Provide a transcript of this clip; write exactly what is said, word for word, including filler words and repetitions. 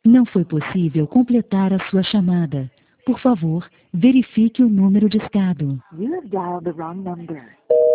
Não foi possível completar a sua chamada. Por favor, verifique o número discado. You have dialed the wrong number.